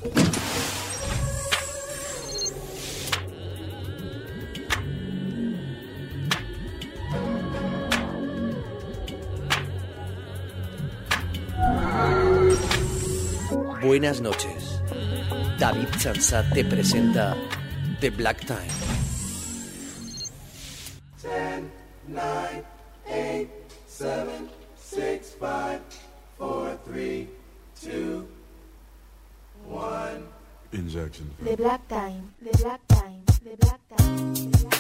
Buenas noches. David Chansat te presenta The Black Time. 10, 9, 8, 7, 6, 5, 4, 3, 2, 1. Injection. The Black Time. The Black Time. The Black Time. The Black Time.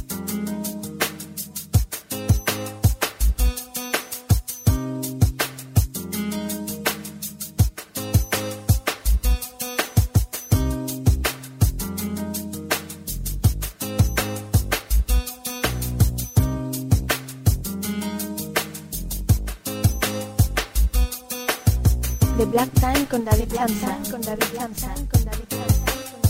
The Black Time con David Chansat, con David Chansat, con David Chansat.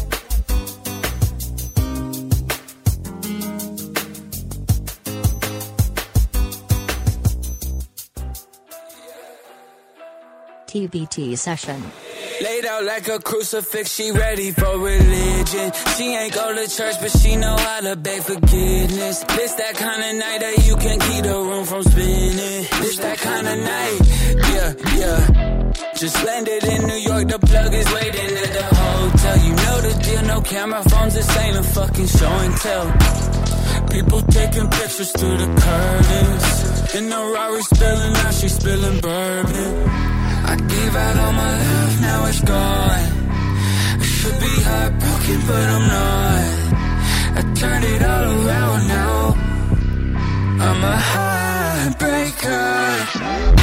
TBT session. Laid out like a crucifix, she ready for religion. She ain't go to church, but she know how to beg forgiveness. This that kind of night that you can keep the room from spinning. This that kind of night, yeah. Just landed in New York, the plug is waiting at the hotel. You know the deal, no camera phones, this ain't a fucking show and tell. People taking pictures through the curtains. In the Rari spilling, now she spilling bourbon. I gave out all my love, now it's gone. I should be heartbroken, but I'm not. I turned it all around now. I'm a heartbreaker.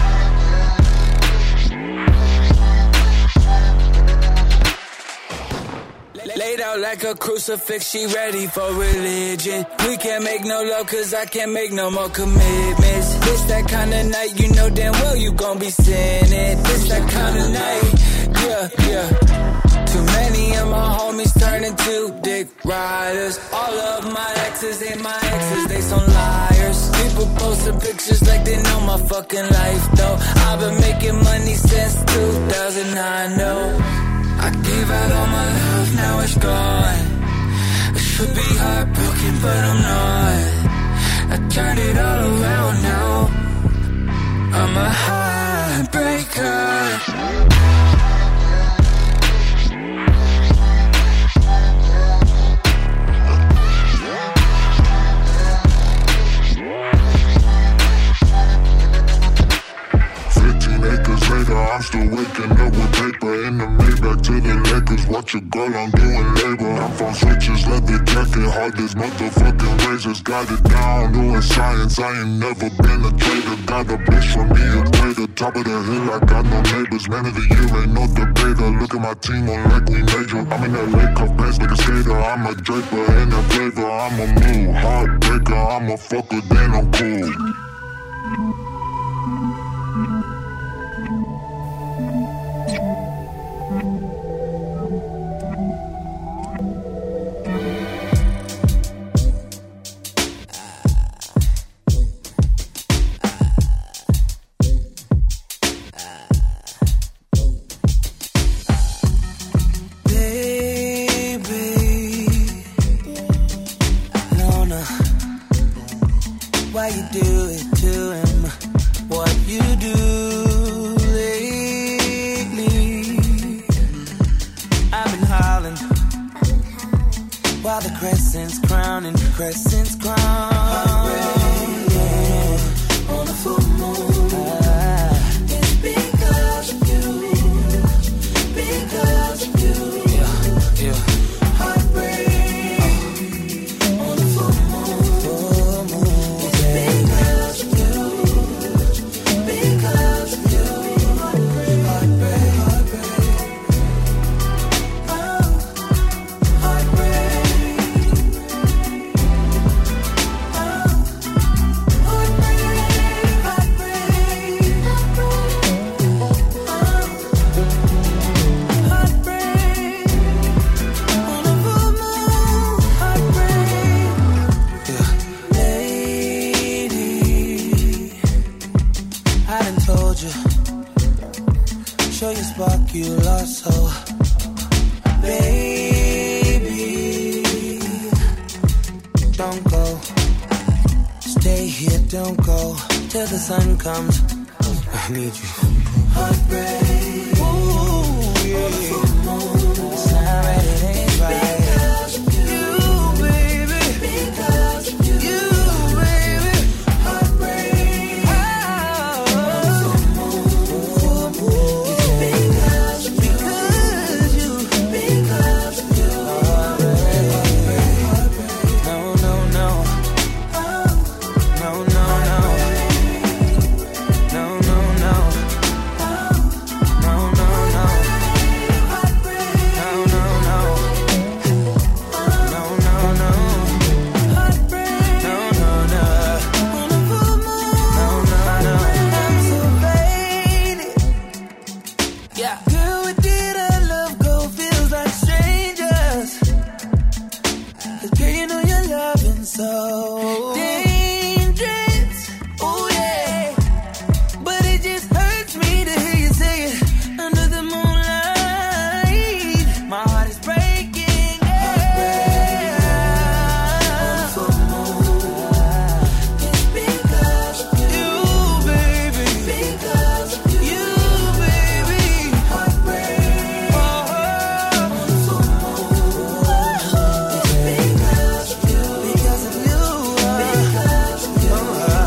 Laid out like a crucifix, she ready for religion. We can't make no love cause I can't make no more commitments. This that kind of night, you know damn well you gon' be sinning. This that kind of night, yeah. Too many of my homies turning to dick riders. All of my exes ain't my exes, they some liars. People posting pictures like they know my fucking life though. I've been making money since 2009, no. I gave out all my love, now it's gone. I should be heartbroken, but I'm not. I turned it all around now. I'm a heartbreaker. I'm still waking up with paper in the Maybach to the Lakers. Watch your girl, I'm doing labor. I'm from switches, leather jacket, hard as motherfucking razors. Got it down, doing science. I ain't never been a trader. Got a bitch from the equator, top of the hill. I got no neighbors. Man of the year ain't no debater. Look at my team on like we major. I'm in LA, cuff pants like a skater. I'm a draper in a flavor. I'm a move, heartbreaker. I'm a fucker, then I'm cool. Show your spark, you lost, so baby. Don't go. Stay here, don't go till the sun comes. I need you. Heartbreak. Ooh, yeah. It's not right, it ain't right. Because of you, baby. Because of you, baby. Heartbreak. Oh. Because of you. Because you. Because of you. No, no, no. No, no, no. No, no, no. No, no, no. No, no, no. No, no, no. No, no, no. No, no, no. I'm so faded. Yeah. Girl, what did our love go? Feels like strangers. 'Cause girl, you know you're loving so dangerous. Oh yeah. But it just hurts me to hear you say it under the moonlight. My heart is breaking. Yeah. It's because of you, baby. Because of you, baby. Heartbreak. Oh. It's because of you. Because of you. Because of you.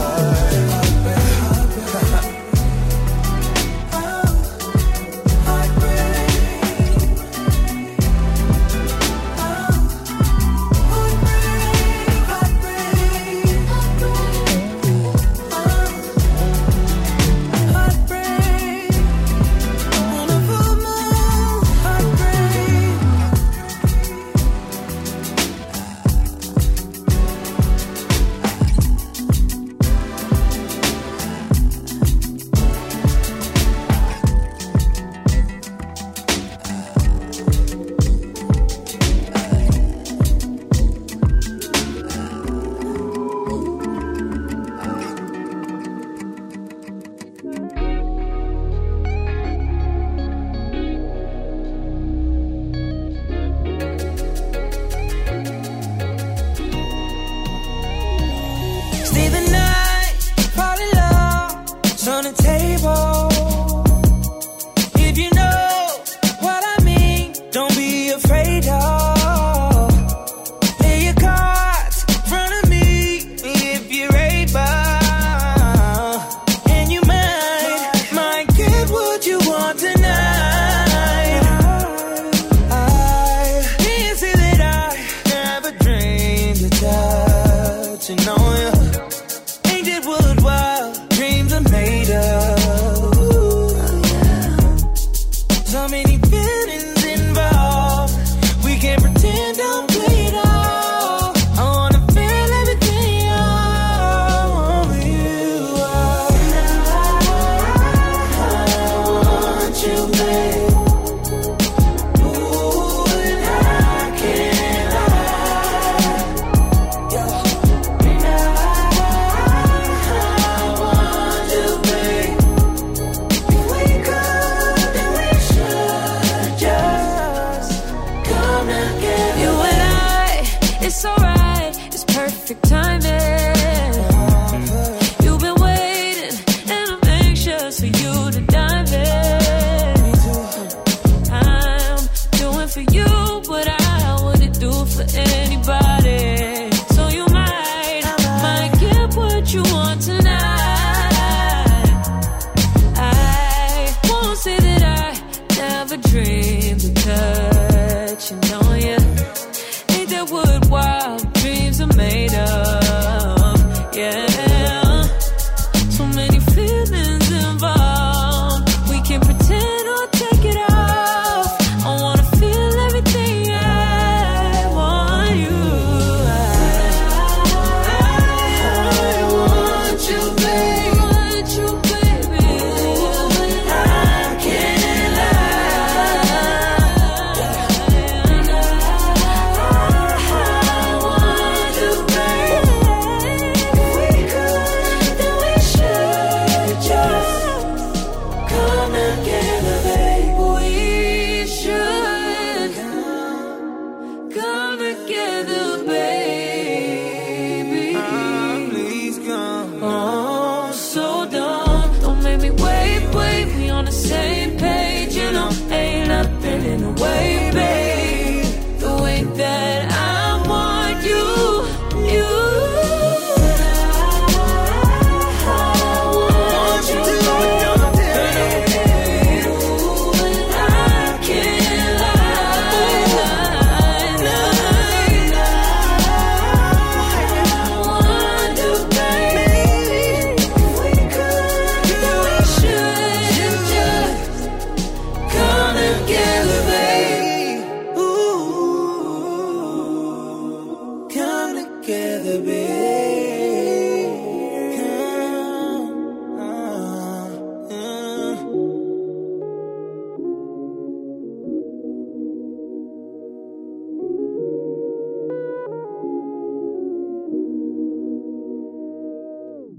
Stay the night, fall in love, it's on the table. If you know what I mean, don't be afraid of. Lay your cards in front of me if you're able. And you might get what you want tonight. I can't say that I never dreamed of touching on you. Ain't it what wild dreams are made of? So many feelings involved. We can't pretend, don't play it all. I wanna feel everything all over you. I want you, babe. Ooh, and how can I? Yeah. Want you, babe. If we could, then we should.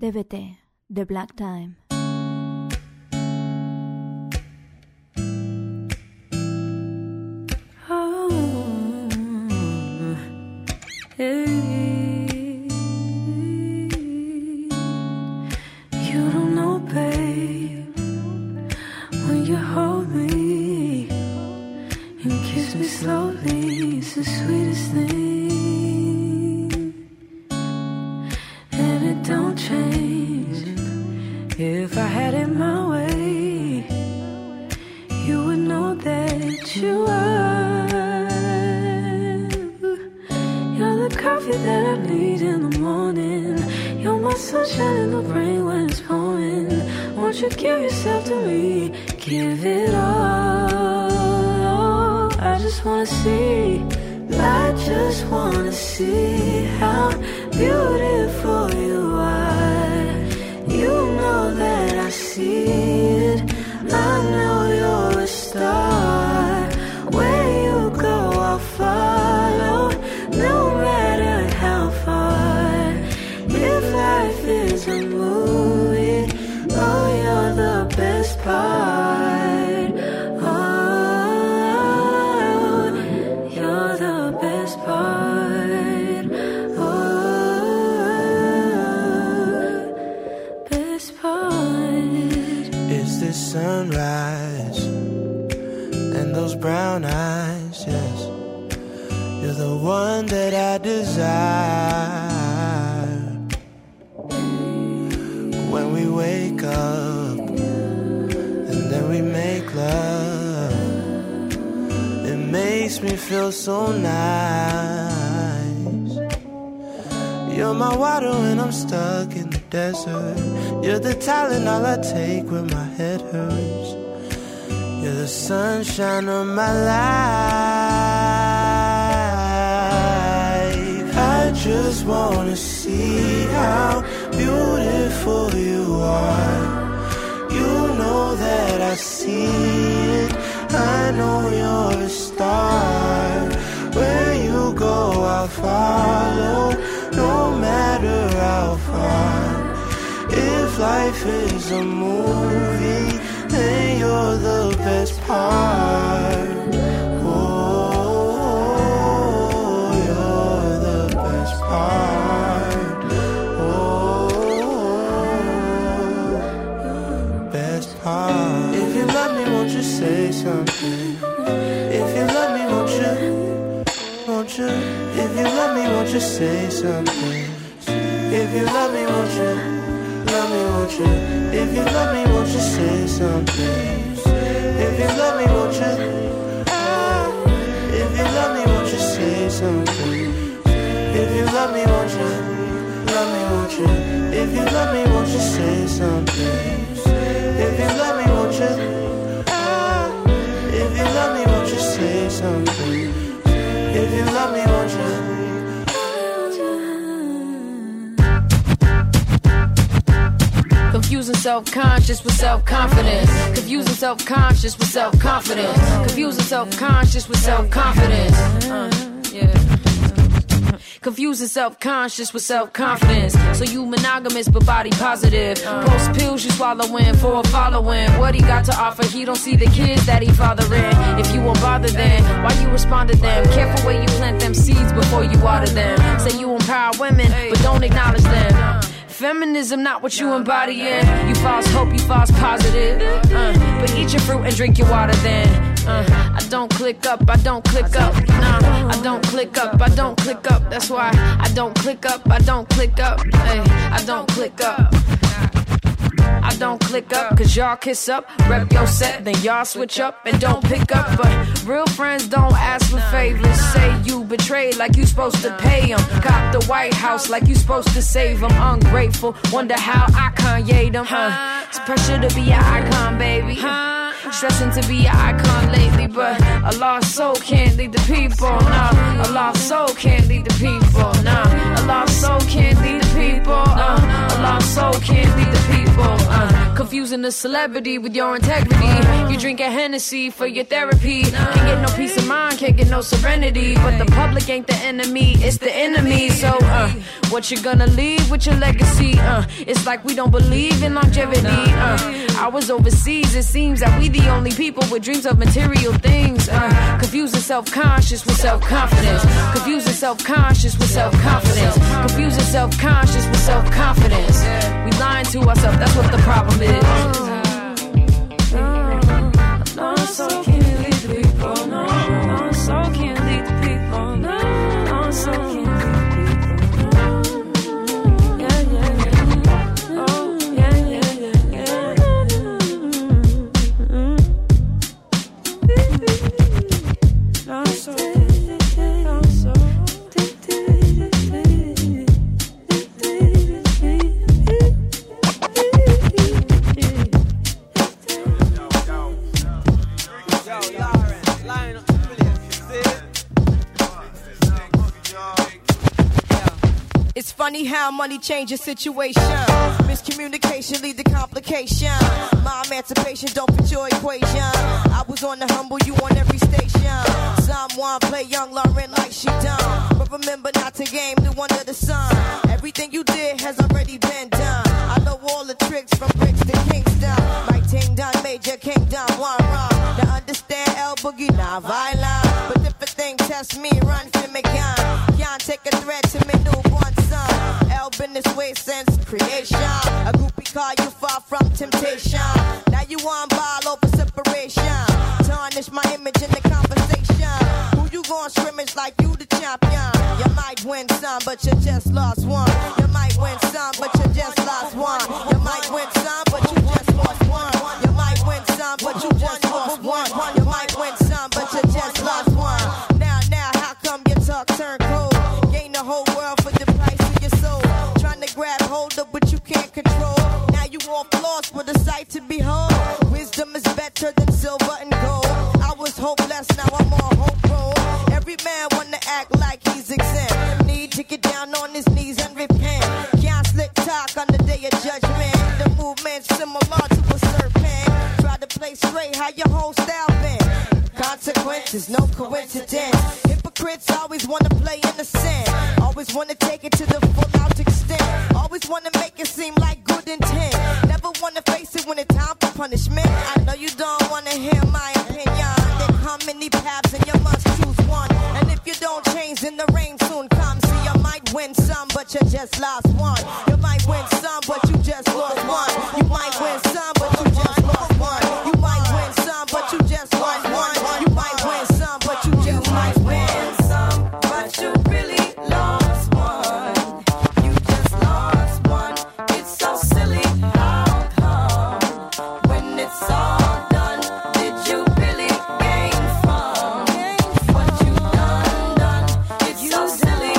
DBT, The Black Time. You don't know, babe, when you hold me and kiss me slowly, it's the sweetest thing, and it don't change. If I had it my way, you would know that you are. You're the coffee that I need in the morning. You're my sunshine in the rain when it's pouring. Won't you give yourself to me? Give it all. I just wanna see. I just wanna see how beautiful you are. You know that I see it. I know you're a star. Where you go, I'll follow, no matter how far. If life is a movie, oh, you're the best part. Oh, you're the best part. Oh, best part. It's the sunrise and those brown eyes, yes. You're the one that I desire. When we wake up and then we make love, it makes me feel so nice. You're my water when I'm stuck in the desert. You're the Tylenol I take when my head hurts. You're the sunshine of my life. I just wanna see how beautiful you are. You know that I see it. I know you're a star. Where you go, I'll follow, no matter how far. If life is a movie, then you're the best part. Oh, you're the best part. Oh, best part. If you love me, won't you say something? If you love me, won't you? Won't you? If you love me, won't you say something? If you love me, won't you? Love me, won't you? If you love me, won't you say something? If you love me, won't you? If you love me, won't you say something? If you love me, won't you? Love me, won't you? If you love me, won't you say something? If you love me, won't you? If you love me, won't you say something? If you love me, won't you? Confusing self-conscious with self-confidence. Confusing self-conscious with self-confidence. Confusing self-conscious with self-confidence. Yeah. Confusing self-conscious with self-confidence. So you monogamous but body positive. Post pills you swallowing for a following. What he got to offer, he don't see the kids that he fathering. If you won't bother then, why you respond to them? Careful where you plant them seeds before you water them. Say you empower women, but don't acknowledge them. Feminism not what you embodying. You false hope, you false positive. But eat your fruit and drink your water then. I don't click up, I don't click up. Nah, I don't click up, I don't click up. That's why I don't click up, I don't click up. Hey, I don't click up. I don't click up, cause y'all kiss up, rep your set, then y'all switch up and don't pick up. But real friends don't ask for favors. Say you betrayed like you supposed to pay them. Cop the White House like you supposed to save them. Ungrateful, wonder how I Kanye them. It's pressure to be an icon, baby. Stressing to be an icon lately, but a lost soul can't lead the people. Nah, a lost soul can't lead the people. Nah, a lost soul can't lead the people. A lost soul can't lead the people. confusing a celebrity with your integrity. You drink a Hennessy for your therapy. Can't get no peace of mind, can't get no serenity. But the public ain't the enemy, it's the enemy. So, what you gonna leave with your legacy? It's like we don't believe in longevity. I was overseas, it seems that we the only people with dreams of material things. Confusing self-conscious with self-confidence. Confusing self-conscious with self-confidence. Confusing self-conscious with self-confidence. We lying to ourselves, that's what the problem is. No, so can't lead the people. No, so can't lead the people. No, so can't lead the people. It's funny how money changes situation. Miscommunication lead to complication. My emancipation don't fit your equation. I was on the humble, you on every station. Someone play young Lauren like she done. But remember not to game new under the sun. Everything you did has already been done. I know all the tricks from bricks to Kingston. My ting done, major kingdom, one wrong. Now understand El Boogie, not violent. But if a thing test me, run for me gun. Can't take a threat to me newborn son. El been this way since creation. A groupie call you far from temptation. Now you on ball over separation. Tarnish my image in the conversation. Who you gon' scrimmage like you the champion? You might win some, but you just lost one. You might win some, but you just lost one. You might win some, but you just lost one. You might win some, but you just lost one. You might win some, but you just lost one. Now, how come your talk turn cold? Gain the whole world for the price of your soul. Trying to grab hold of what you can't control. Now you off lost with a sight to behold. Wisdom is better than silver and gold. I was hopeless, now I'm on hope roll. Every man wanna act like he's exempt. Need to get down on his knees and repent. Can't slick talk on the day of judgment. The movement's similar to a serpent. Try to play straight, how your whole style been. Consequences, no coincidence. Hypocrites always wanna play innocent. Always wanna take it to the full out extent. Always wanna make it seem like good intent. Never wanna face it when it's time for punishment. I know you don't wanna hear my opinion. There come many paths and you must choose one. And if you don't change, then the rain soon comes. See, you might win some, but you just lost one. You might win some, but you just lost one. You might win some, but you just lost one. You might win some, but you just lost one. You might win some, but you just might win some, but you really lost one. You just lost one. It's so silly. How come when it's all done, did you really gain from what you done? It's so silly.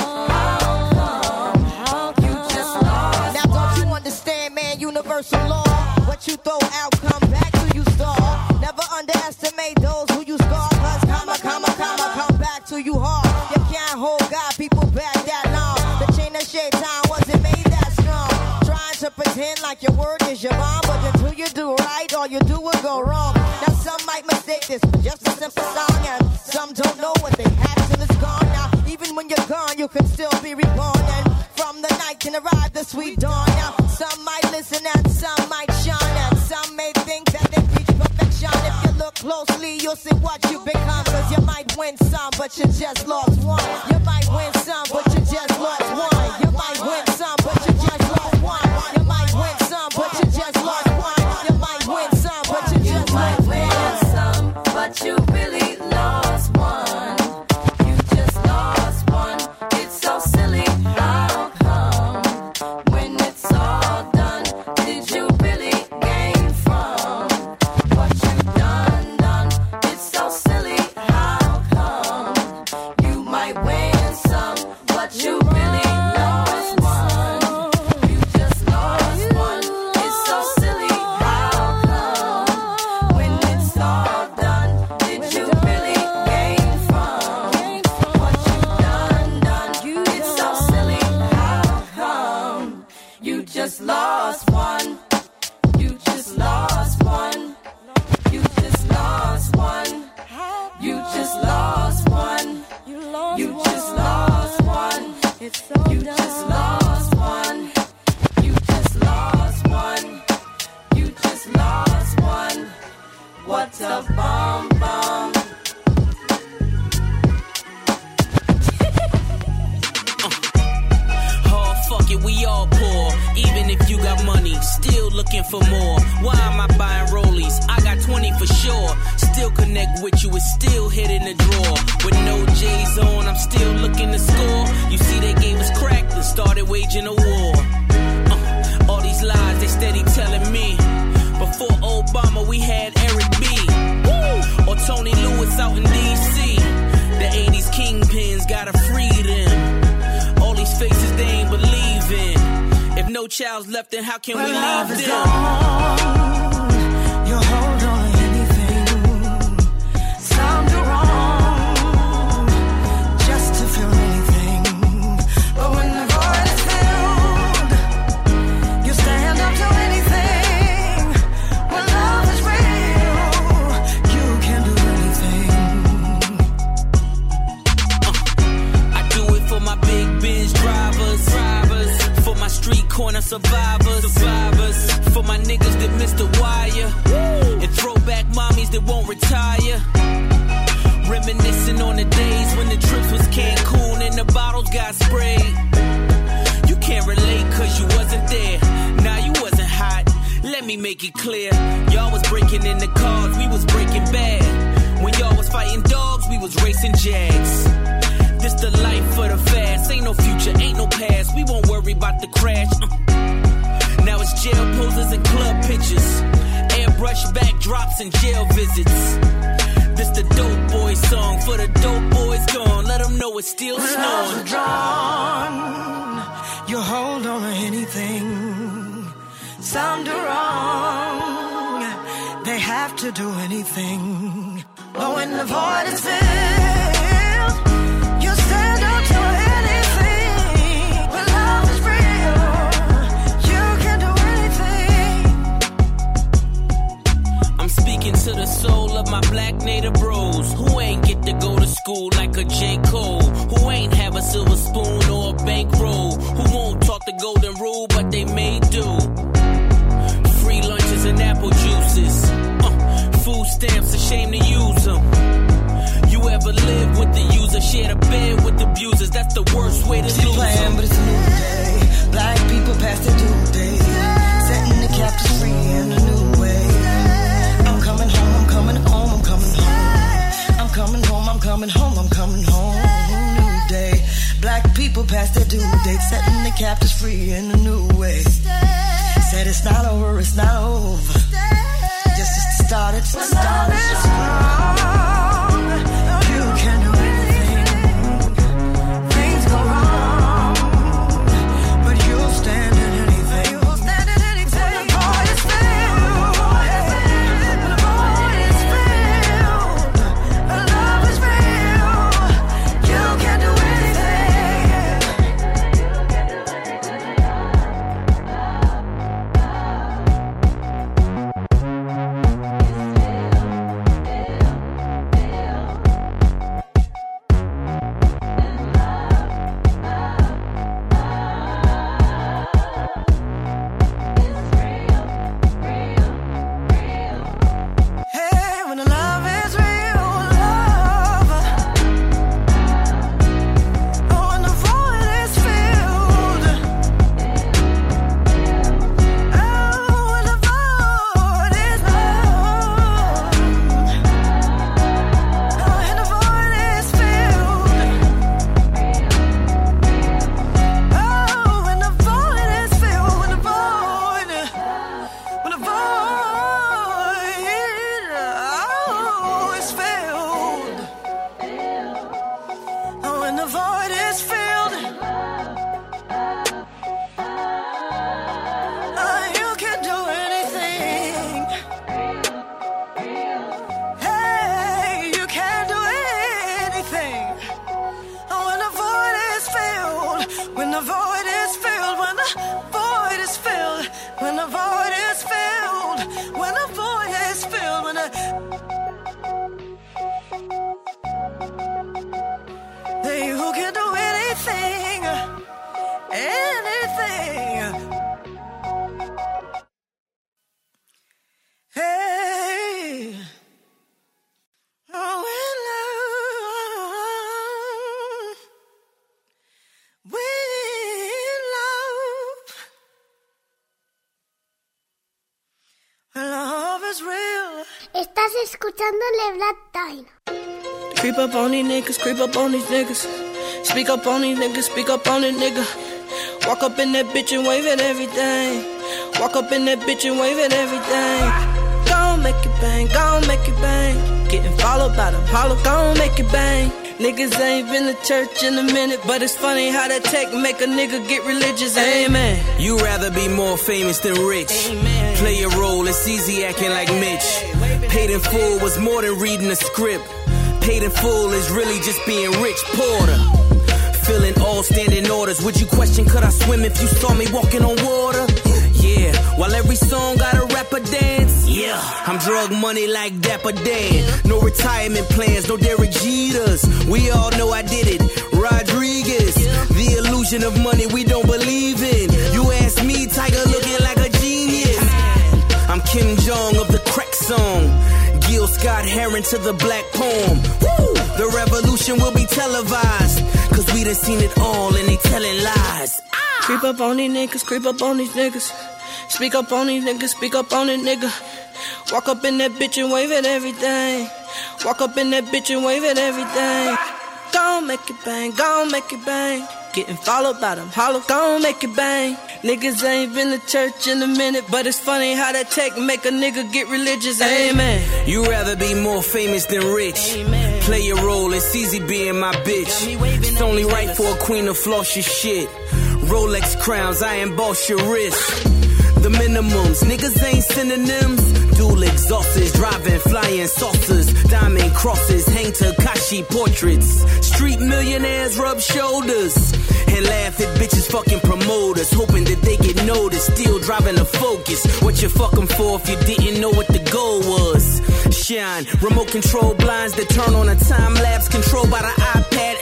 How come you just lost? Now don't you understand, man? Universal law. What you throw out, come back to you stall. Never underestimate those who you scar. Cause come back to you hard. You can't hold God, people back that long. The chain of shaitan wasn't made that strong. Trying to pretend like your word is your bond, but until you do right, all you do will go wrong. Now some might mistake this for just a simple song, and some don't know what they had till it's gone. Now even when you're gone, you can still be reborn, and from the night can arrive the sweet dawn. Now some might listen and some might shine, and some may think that they reach perfection. If you look closely, you'll see what you become. Cause you might win some, but you just lost one. You might win some, but you just lost one. You might win some, but you just lost one. You might win some, but you just lost one. You might win some, but you just lost one. But you really lost one. You just lost one. It's so silly. How come when it's all done, did you really gain from what you done? It's so silly. How come you might win some, but a bomb bomb. Fuck it, we all poor. Even if you got money, still looking for more. Why am I buying rollies? I got 20 for sure. Still connect with you, it's still hit in the drawer. With no J's on, I'm still looking to score. You see, they gave us crack and started waging a war. All these lies, they steady telling me. Before Obama, we had Eric B. Woo! Or Tony Lewis out in D.C. The 80s kingpins gotta free them. All these faces they ain't believe in. If no child's left, then how can we leave love them? Is gone. You hold on to anything. Some do wrong just to feel anything. But when the void is filled, you stand up to anything. When love is real, you can do anything. I do it for my big Benz drivers, for my street corner survivors, for my niggas that missed the wire, and throwback mommies that won't retire. Reminiscing on the days when the trips was Cancun and the bottles got sprayed. You can't relate cause you wasn't there. Nah, you wasn't hot. Let me make it clear. Y'all was breaking in the cars, we was breaking bad. When y'all was fighting dogs, we was racing Jags. This the life for the fast. Ain't no future, ain't no past. We won't worry about the crash. Now it's jail poses and club pictures. Airbrush backdrops and jail visits. This the dope boy song for the dope boys gone. Let them know it's still snowing. Drawn, you hold on to anything. Some do wrong, they have to do anything. But when the void is filled, you stand up to anything. When love is real, you can do anything. I'm speaking to the soul of my black native bros who ain't get to go to school like a J. Cole, who ain't have a silver spoon or a bankroll, who won't talk the golden rule but they may do. Free lunches and apple juices, food stamps, a shame to use them. You ever live with the user, share a bed with the abusers? That's the worst way to lose playing, them. but it's a new day. Black people past their due date, setting the captives free in a new way. I'm coming home, I'm coming home, I'm coming home. I'm coming home, I'm coming home, I'm coming home. New day. Black people past their due date, setting the captives free in a new way. Said it's not over, it's not over. Just it's the start, it's the start. You can do anything. Things go wrong, but you'll stand in anything. You'll stand in anything. When the void is filled, when the void is filled, when love is real, you can do escuchando Le Black Time. Creep up on these niggas, creep up on these niggas. Speak up on these niggas, speak up on it, nigga. Walk up in that bitch and wave at everything. Walk up in that bitch and wave at everything. Gon' make it bang, gon' make it bang. Getting followed by them hollow, gon' make it bang. Niggas ain't been to church in a minute, but it's funny how that tech make a nigga get religious. Amen. You rather be more famous than rich. Amen. Play your role, it's easy acting like Mitch. Paid in full was more than reading a script. Paid in full is really just being rich. Porter. Filling all standing orders. Would you question could I swim if you saw me walking on water? Yeah, while every song got a rapper dance. Yeah, I'm drug money like Dapper Dan. No retirement plans, no Derek Jeters. We all know I did it. Rodriguez, the illusion of money we don't believe in. You ask me, Tiger looking like a genius. I'm Kim Jong of the crack song. Gil Scott Heron to the black poem. Woo! The revolution will be televised. Cause we done seen it all and they telling lies. Creep up on these niggas, creep up on these niggas. Speak up on these niggas, speak up on it, nigga. Walk up in that bitch and wave at everything. Walk up in that bitch and wave at everything. Gon' make it bang, gon' make it bang. Getting followed by them hollow, gon' make it bang. Niggas ain't been to church in a minute, but it's funny how that tech make a nigga get religious. Amen. You rather be more famous than rich. Amen. Play your role, it's easy being my bitch. It's only right for a queen to floss your shit. Rolex crowns, I emboss your wrist. The minimums, niggas ain't synonyms. Dual exhausts, driving, flying saucers. Diamond crosses, hang Takashi portraits. Street millionaires rub shoulders and laugh at bitches fucking promoters, hoping that they get noticed. Still driving a Focus. What you fucking for if you didn't know what the goal was? Shine, remote control blinds that turn on a time lapse controlled by the iPad.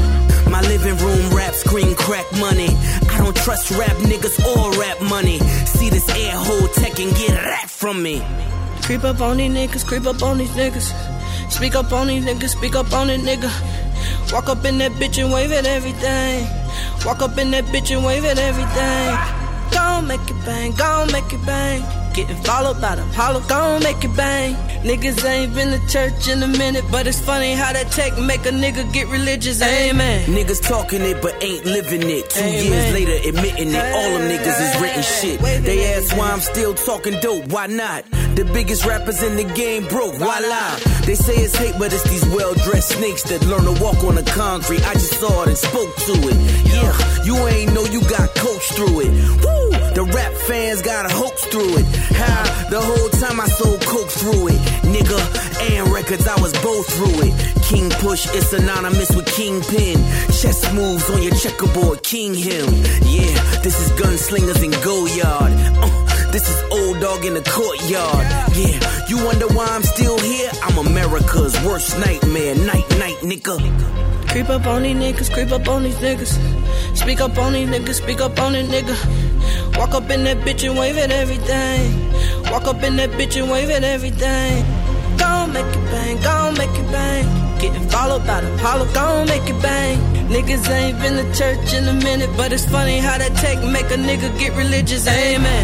My living room rap screen crack money. I don't trust rap niggas or rap money. See this air hole tech and get rap from me. Creep up on these niggas, creep up on these niggas. Speak up on these niggas, speak up on it, nigga. Walk up in that bitch and wave at everything. Walk up in that bitch and wave at everything. Gon' make it bang, gon' make it bang. Getting followed by them hollow, gon' make it bang. Niggas ain't been to church in a minute, but it's funny how that tech make a nigga get religious. Amen. Niggas talking it but ain't living it. 2 years later admitting it. All them niggas is written shit. They ask why I'm still talking dope. Why not? The biggest rappers in the game broke. Why lie? They say it's hate, but it's these well-dressed snakes that learn to walk on the concrete. I just saw it and spoke to it. Yeah, you ain't know you got coached through it. Woo! The rap fans got a hoax through it. How? The whole time I sold coke through it. Nigga, and records, I was both through it. King Push, it's synonymous with Kingpin. Chess moves on your checkerboard, king him. Yeah, this is gunslingers in Goyard. This is old dog in the courtyard. Yeah, you wonder why I'm still here? I'm America's worst nightmare. Night, night, nigga. Creep up on these niggas, creep up on these niggas. Speak up on these niggas, speak up on it, nigga. Walk up in that bitch and wave at everything. Walk up in that bitch and wave at everything. Gon' make it bang, gon' make it bang. Getting followed by them hollow, gon' make it bang. Niggas ain't been to church in a minute, but it's funny how that tech make a nigga get religious. Amen.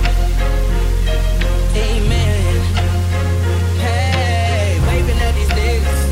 Amen. Hey, waving at these niggas.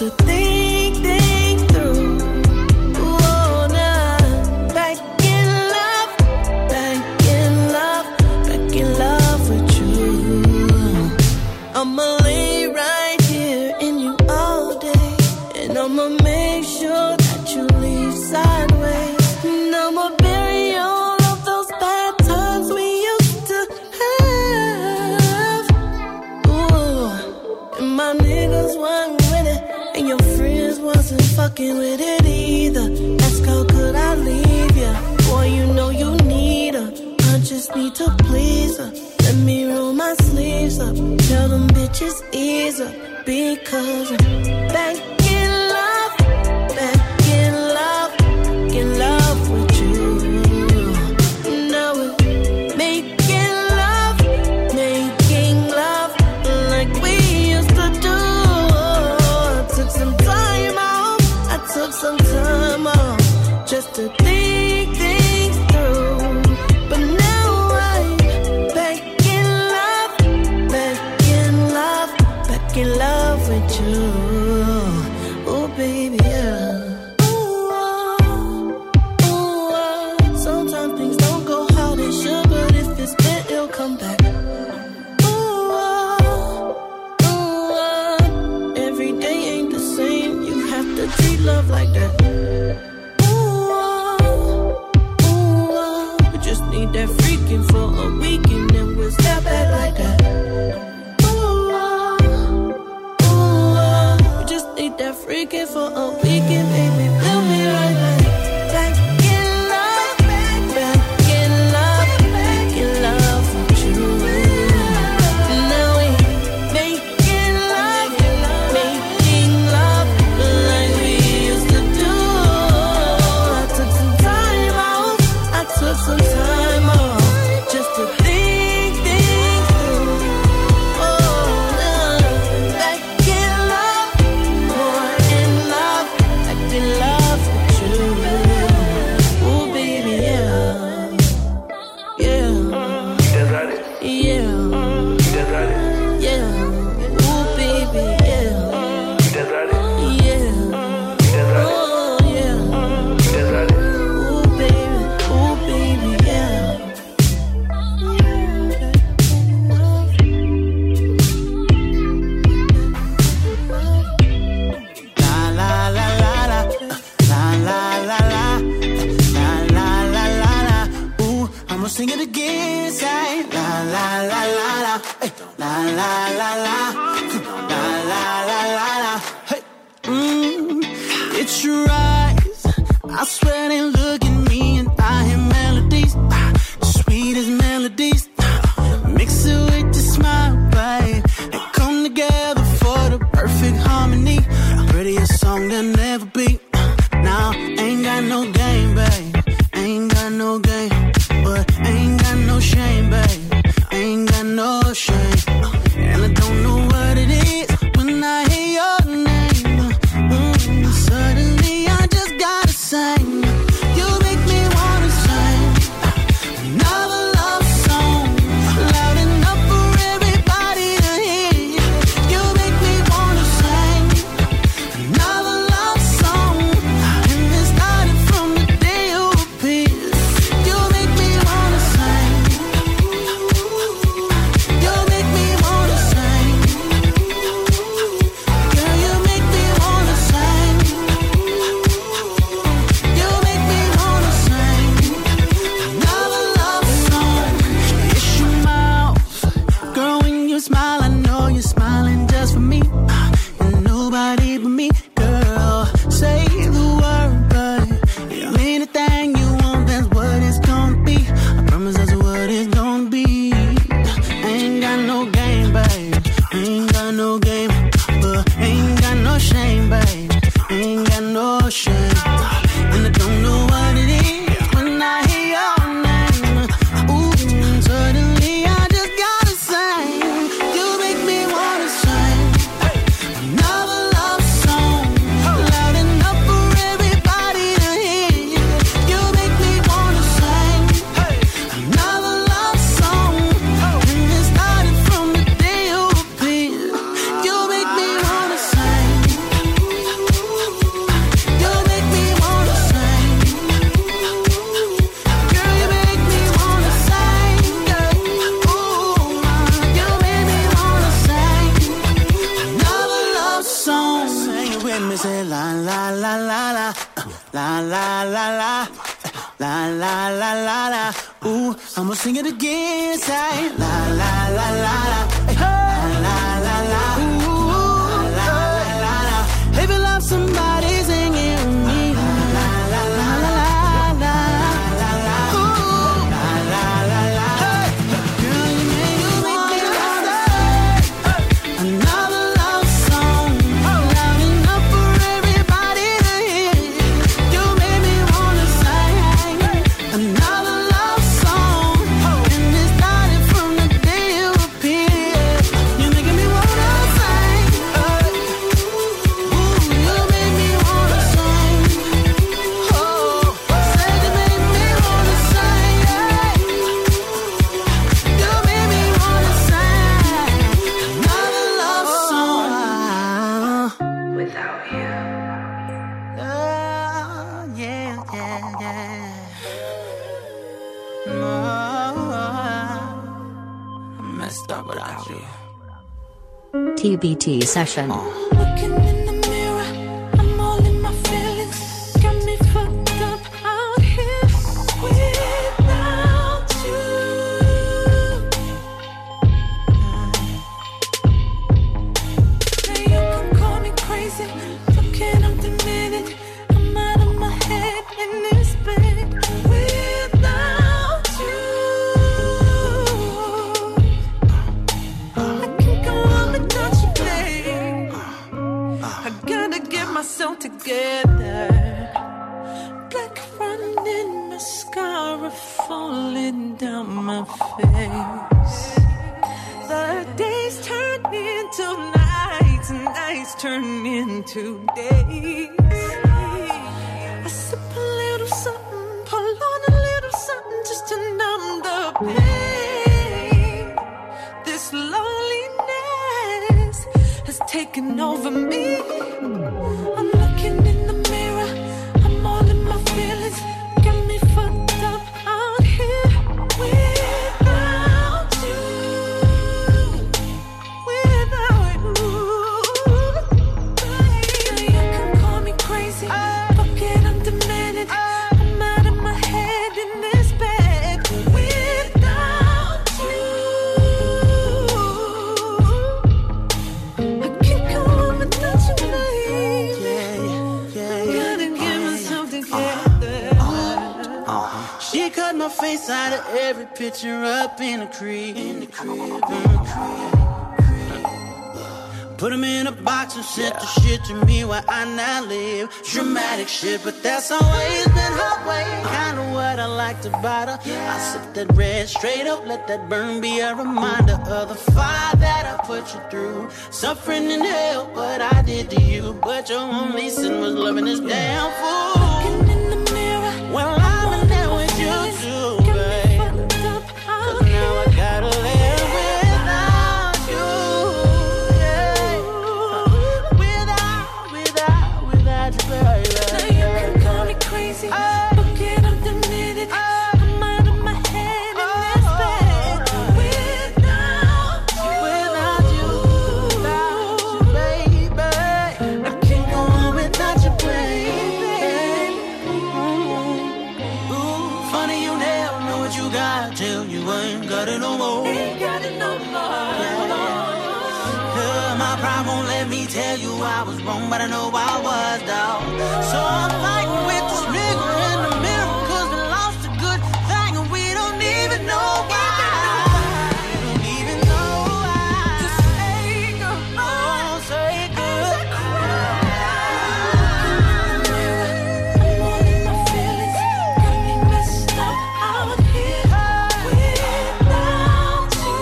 to think through. Oh, nah. Back in love with you. I'ma lay right here in you all day, and I'ma make sure that you leave sideways. And I'ma bury all of those bad times we used to have. Ooh, and my niggas weren't with it, and your friends wasn't fucking with it either. Ask how could I leave ya? Boy, you know you need her. I just need to please her. Let me roll my sleeves up. Tell them bitches ease up, because I'm back in love with you. Now we're making love like we used to do. I took some time off just to think things through. But now I'm back in love with you. Oh baby, yeah. Sometimes things don't go how they should, but if it's meant, it'll come back. Every day ain't the same. You have to treat love like that. We just need that freaking for a weekend, and we'll step back like that. We just need that freaking for a weekend, baby. We'll be right back. Back in love with you. Now we making love like we used to do. I took some time off just to think things through. Oh, nah. Back in love with you. Oh, baby, yeah. Yeah. Yeah. Yeah. Oh, baby, yeah. Yeah. Oh, yeah. Oh, baby, yeah. I'ma sing it again, say la la la la la, hey, la la la la, la la la la la, hey. It's your eyes, I swear they look at me and I hear melodies, sweet as melodies. Mix it with your smile, babe, and come together for the perfect harmony. Prettiest song there'll never be. Now ain't got no game, babe, ain't got no game. But ain't got no shame, babe, ain't got no shame. And I don't know what it is when I hear your name. Suddenly I just gotta sing. You make me wanna sing another love song, loud enough for everybody to hear. You make me wanna sing another love song, me say la la la la la, la la la la, la la la la la. Ooh, I'ma sing it again, say la la la la la, la la la, ooh, la la la la. If you love somebody, sing it with me. La la la la la la, la la la, ooh, la la la la. Girl, you make me wanna say another love song, loud enough for everybody to hear. You make me wanna sing another love song, and it started from the day you appeared. You're making me wanna sing. Ooh, you make me wanna sing. Oh, said you make me wanna sing. You make me wanna sing another love song. Without you. Yeah, yeah, yeah. I messed up without you. TBT session. Looking in the mirror, I'm all in my feelings. Got me fucked up out here without you. Now you can call me crazy, fucking I'm demented. I'm out of my head in this bed without you. I can't go on without you, babe. I gotta get myself together. Black running mascara falling down my face. The days turn into nights, and nights turn into days. I sip a little something, pull on a little something just to numb the pain. This loneliness has taken over me. I'm looking in the mirror, I'm all in my feelings. Got me fucked up out here without you. Without you. You can call me crazy, fucking I'm demented. I'm out of my head in this bed without you. I can't go on without you, babe. Gotta get myself together. She cut my face out of every picture up in the crib. Put them in a box and sent the shit to me where I now live. Dramatic shit, but that's always been her way. Kinda what I liked about her. I sip that red straight up, let that burn be a reminder of the fire that I put you through. Suffering in hell, what I did to you. But your only sin was loving this damn fool. Looking in the mirror, well, I'm in there with you too, babe. Cause now I gotta live without you. Yeah. Without you, baby. now you can call me crazy, fucking I'm demented. I'm out of my head in this bed without you. Without you, baby. I can't go on without you, baby. Ooh, funny you never know what you got till you ain't got it no more. Ain't got it no more. My pride won't let me tell you I was wrong, but I know I was, dog. So I'm fighting with this nigga in the mirror, cause we lost a good thing and we don't even know why. We don't even know why. Just say goodbye. Oh, say goodbye. I'm all in my feelings, got me messed up out here without you.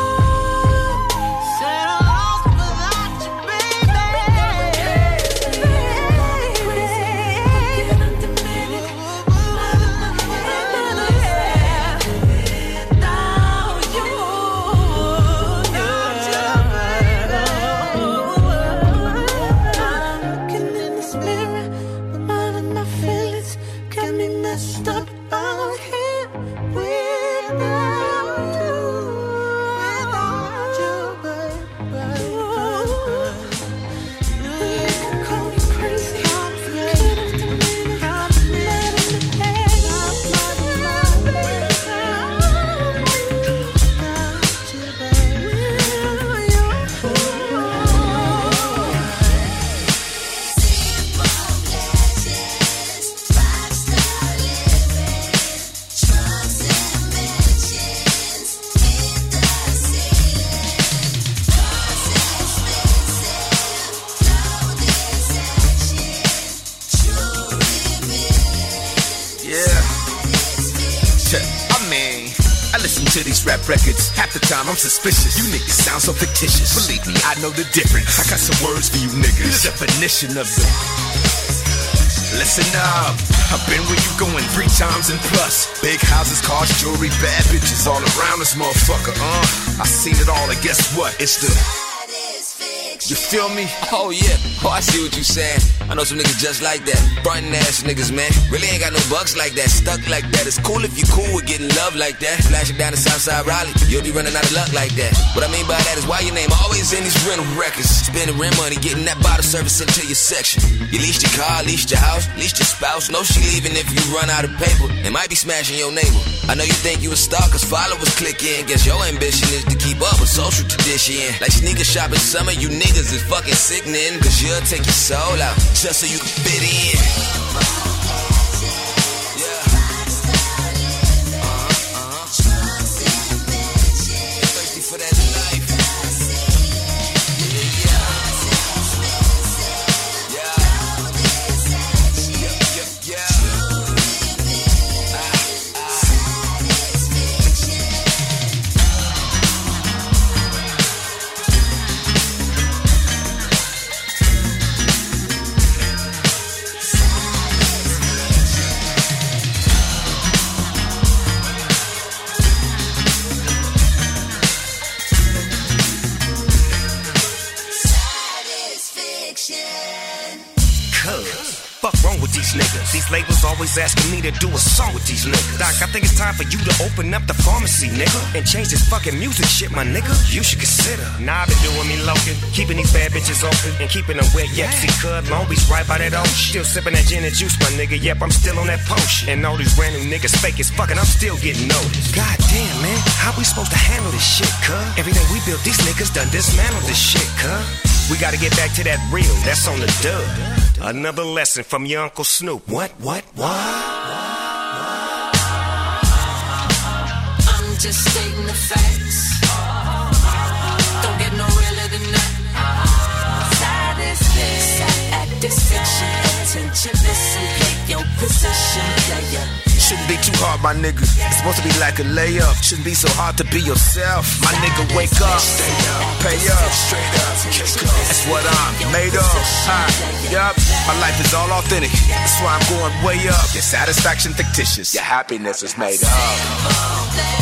Said I lost without you, baby. to these rap records. Half the time I'm suspicious. You niggas sound so fictitious. Believe me, I know the difference. I got some words for you niggas. The definition of the... Listen up, I've been where you going 3 times and plus. Big houses, cars, jewelry, bad bitches all around this motherfucker. I seen it all, and guess what? It's the... You feel me? Oh yeah, oh I see what you saying. I know some niggas just like that. Frontin' ass niggas, man. Really ain't got no bugs like that, stuck like that. It's cool if you cool with getting love like that. Flashing down the Southside Raleigh, you'll be running out of luck like that. What I mean by that is why your name always in these rental records. Spending rent money, getting that bottle service into your section. You leased your car, leased your house, leased your spouse. No, she leaving if you run out of paper. It might be smashing your neighbor. I know you think you a star cause followers click in. Guess your ambition is to keep up with social tradition. Like sneaker shopping summer, you niggas is fucking sickening. Cause you'll take your soul out just so you can fit in. Thirsty for that life. These labels always asking me to do a song with these niggas. Doc, I think it's time for you to open up the pharmacy, nigga, and change this fucking music shit, my nigga. You should consider. Nah, I've been doing me loking, keeping these bad bitches open, and keeping them wet. Yep, see, Cud Long Beach right by that ocean. Still sipping that gin and juice, my nigga. Yep, I'm still on that potion. And all these brand new niggas fake as fucking, I'm still getting noticed. God damn, man, how we supposed to handle this shit, cuz? Everything we built, these niggas done dismantled this shit, cuz. We gotta get back to that real, that's on the dub. Another lesson from your Uncle Snoop. What? I'm just stating the facts. Don't get no realer than that. Satisfaction, attention, listen, take your position, player. Shouldn't be too hard, my nigga. It's supposed to be like a layup. Shouldn't be so hard to be yourself. My nigga, wake up, pay up, that's what I'm made of. Yup, my life is all authentic. That's why I'm going way up. Your satisfaction fictitious. Your happiness is made up.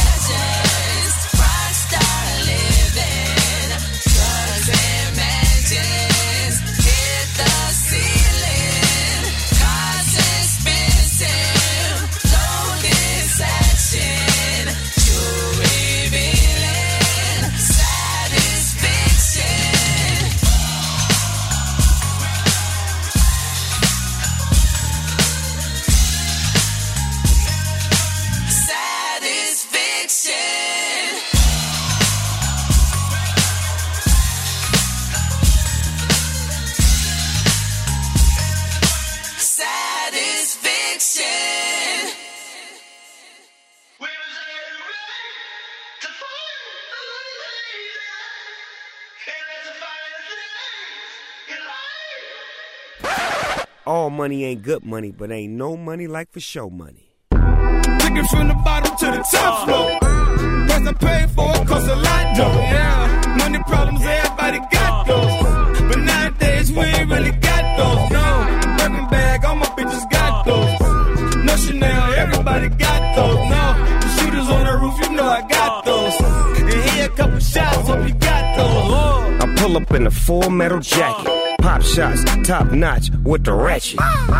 All money ain't good money, but ain't no money like for show money. Took it from the bottom to the top floor. Price I paid for it cost a lot though. Yeah, money problems, everybody got those. But nowadays we ain't really got those. No, Birkin bag, all my bitches got those. No Chanel, everybody got those. No, the shooters on the roof, you know I got those. And here a couple shots, hope you got those. I pull up in a full metal jacket. Pop shots, top notch with the ratchet.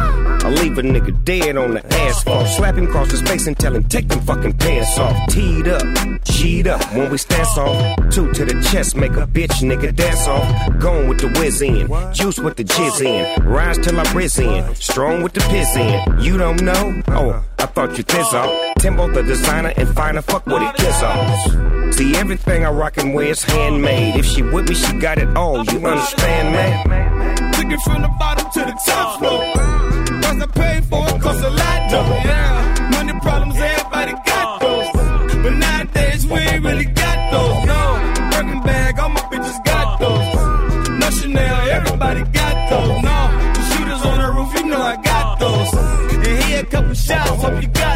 I leave a nigga dead on the asphalt. Slap him across his face and tell him take them fucking pants off. Teed up, G'd up when we stance off. 2 to the chest, make a bitch nigga dance off. Gone with the whiz in, juice with the jizz in. Rise till I briz in, strong with the piss in. You don't know? Oh, I thought you thiz off. Timbo the designer and finer, fuck what it kiss off. See, everything I rock and wear is handmade. If she with me, she got it all, you understand, man? Took it from the bottom to the top floor. Price I paid for it cost a lot though. Yeah, money problems, everybody got those. But nowadays we ain't really got those. No, Birkin bag, all my bitches got those. No Chanel, everybody got those. No, the shooters on the roof, you know I got those. And here a couple shots, hope you got those.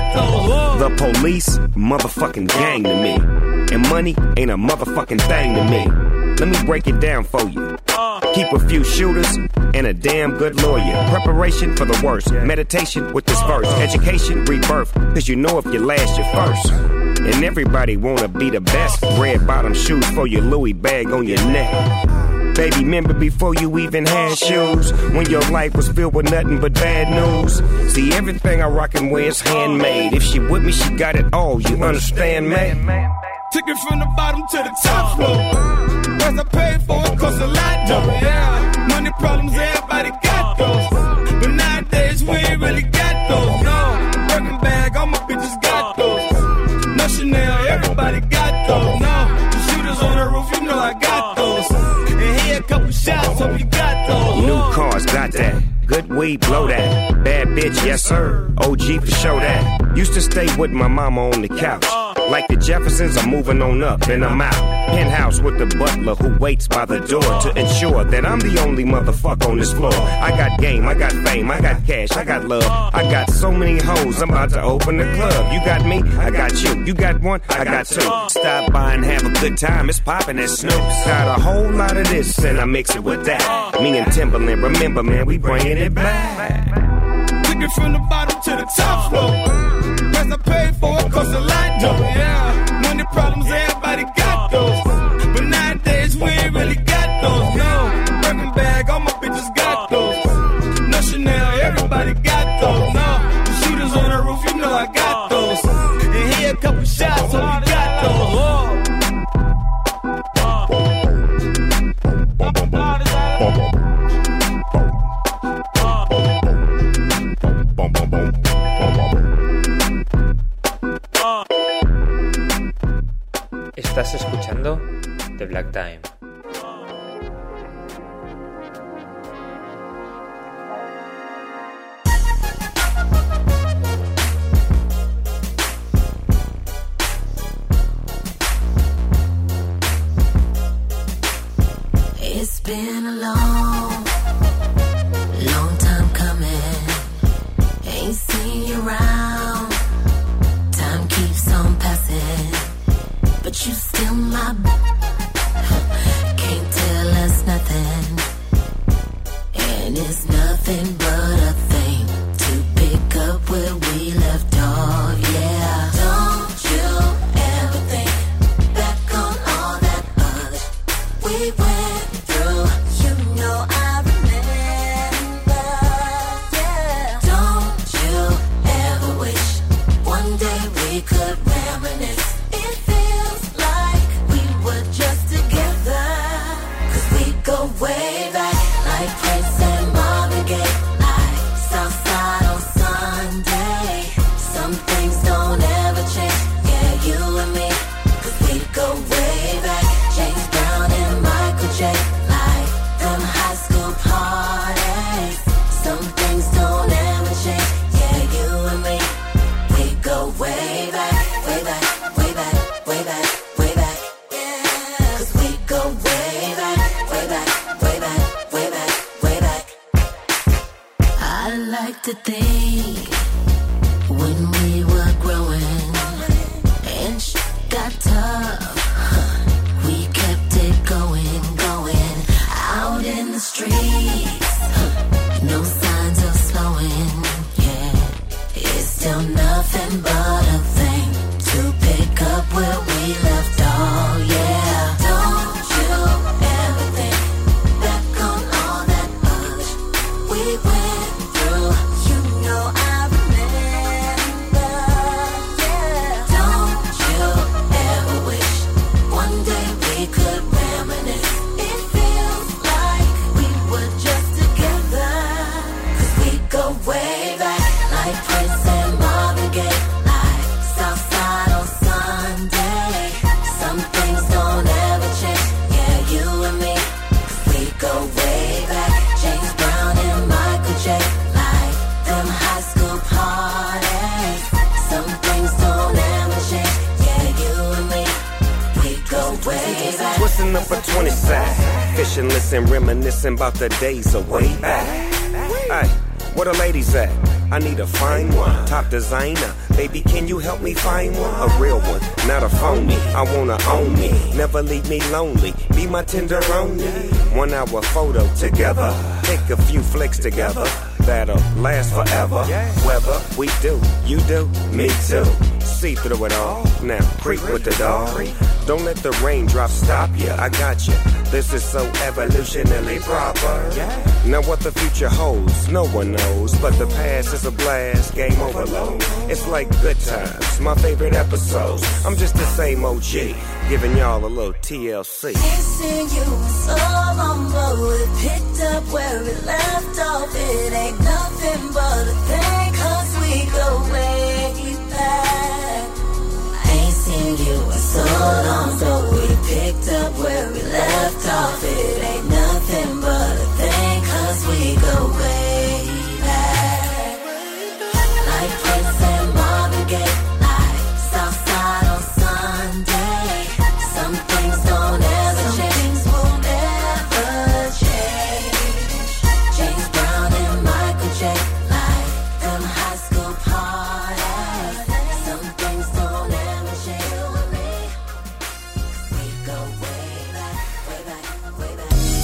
The police, motherfucking gang to me. And money ain't a motherfucking thing to me. Let me break it down for you. Keep a few shooters and a damn good lawyer. Preparation for the worst. Meditation with this verse. Education, rebirth. Cause you know if you last, you're first. And everybody wanna be the best. Red bottom shoes for your Louis bag on your neck. Baby, remember before you even had shoes, when your life was filled with nothing but bad news. See, everything I rock and wear is handmade. If she with me, she got it all, you understand, man? Took it from the bottom to the top floor. Price I paid for it cost a lot, though. Yeah, money problems, everybody got those. But nowadays, we ain't really got those, no. Birkin bag, all my bitches got those. No Chanel, everybody got those, no. The shooters on the roof, you know I got those. And here a couple shots, hope you got those. New cars, got that. Good weed, blow that. Bad bitch, yes sir. OG for show that. Used to stay with my mama on the couch. Like the Jeffersons, I'm moving on up and I'm out. Penthouse with the butler who waits by the door to ensure that I'm the only motherfucker on this floor. I got game, I got fame, I got cash, I got love. I got so many hoes, I'm about to open the club. You got me, I got you. You got one, I got two. Stop by and have a good time, it's poppin' at Snoop's. Got a whole lot of this and I mix it with that. Me and Timberland, remember man, we bringing it back. Took it from the bottom to the top floor. Price I paid for it cost a lot, though. Yeah, money problems, everybody got those. But nowadays, we ain't really got those, no. Birkin bag, all my bitches got those. No Chanel, everybody got those, no. The shooters on the roof, you know I got those. And here a couple shots, hope you got those. Estás escuchando The Black Time. It's been a long time coming. Ain't seen you around. Time keeps on passing, but you still my can't tell us nothing. And it's nothing but a thing to pick up where we left off, yeah. Don't you ever think back on all that other we went through. You know I remember, yeah. Don't you ever wish one day we could reminisce. It feels like we were just together, 'cause we go way back, like Prince and Marvin Gaye, like Southside on Sunday. Some things don't ever change, yeah, you and me, 'cause we go way back. James Brown and Michael J, like them high school parties. Some things don't ever change, yeah, you and me, we go way back, way back, way back, way back, way back, yeah. 'Cause we go way back, way back, way back, way back, way back. I like to think when we were growing and shit got tough, we kept it going, going out in the streets. No signs of slowing, yeah. It's still nothing but a thing to pick up where we left off, yeah. Don't you ever think back on all that other we went through. You know I remember, yeah. Don't you ever wish one day we could reminisce. It feels like we were just together, 'cause we go way back, like Prince and Marvin Gaye, like Southside on Sunday. Some things don't ever change, yeah, you and me, 'cause we go way back. James Brown and Michael J, like them high school parties. Some things don't ever change, yeah, you and me, we go way back. Twisting up a 20 side, fishing, listen, reminiscing about the days of way back. Hey, where the ladies at? I need a fine one, top designer. Baby, can you help me find one? A real one, not a phony. I wanna own me, never leave me lonely. Be my tenderoni. 1 hour photo together, take a few flicks together. That'll last forever. Whether we do, you do, me too. See through it all. Now creep with the dog. Don't let the raindrops stop you. I got you. This is so evolutionarily proper. Now what the future holds, no one knows. But the past is a blast, game overload. It's like good times, my favorite episodes. I'm just the same OG, giving y'all a little TLC. Ain't seen you in so long, but we picked up where we left off. It ain't nothing but a thing, 'cause we go way back. I ain't seen you in so long, so we picked up where we left off. It ain't nothing but a thing, 'cause we go way back. Like Prince and Marvin Gaye, like Southside on Sunday. Some things don't ever change. Some things will never change. James Brown and Michael J, like them high school parties. Some things don't ever change with me. We go way back, way back, way back.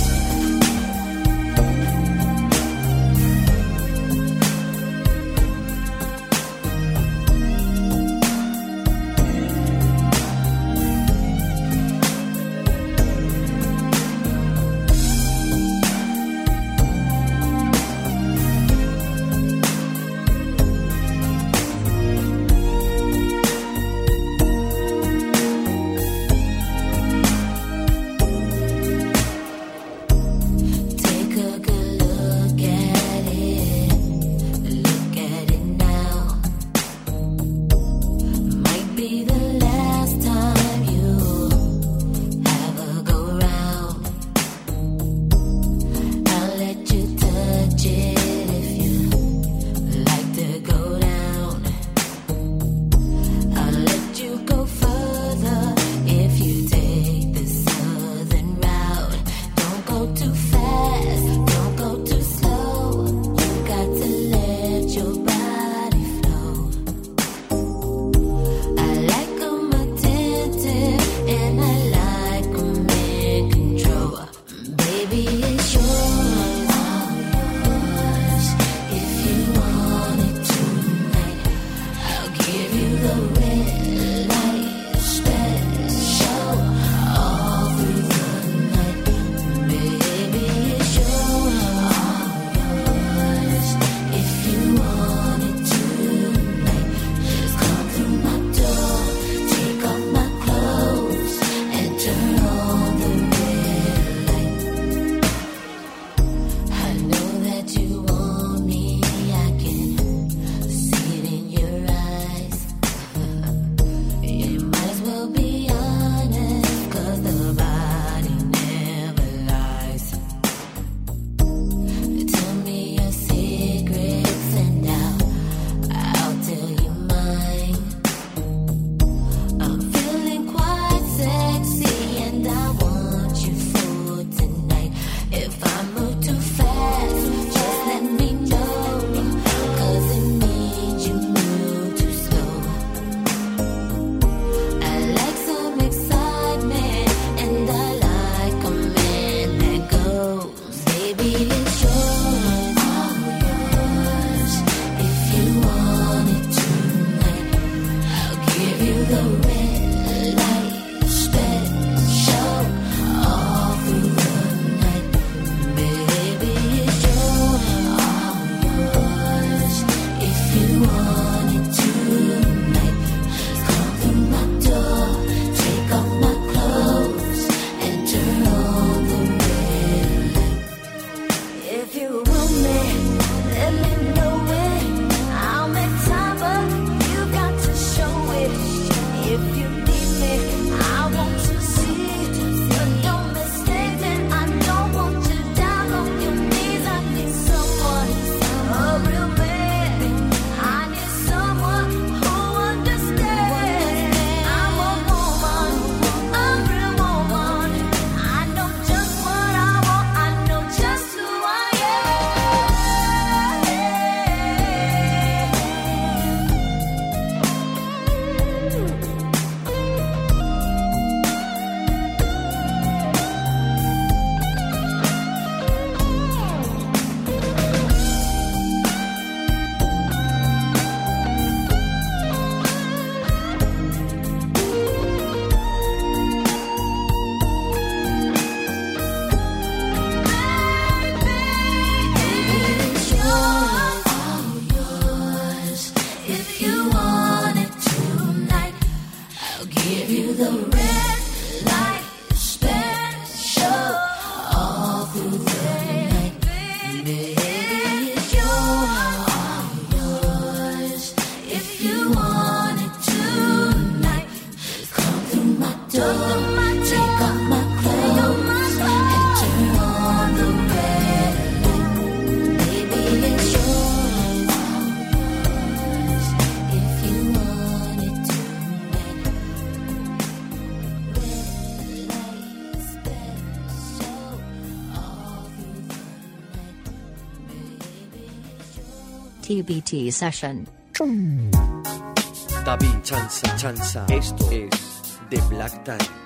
TBT Session. David Chanza, esto es The Black Time.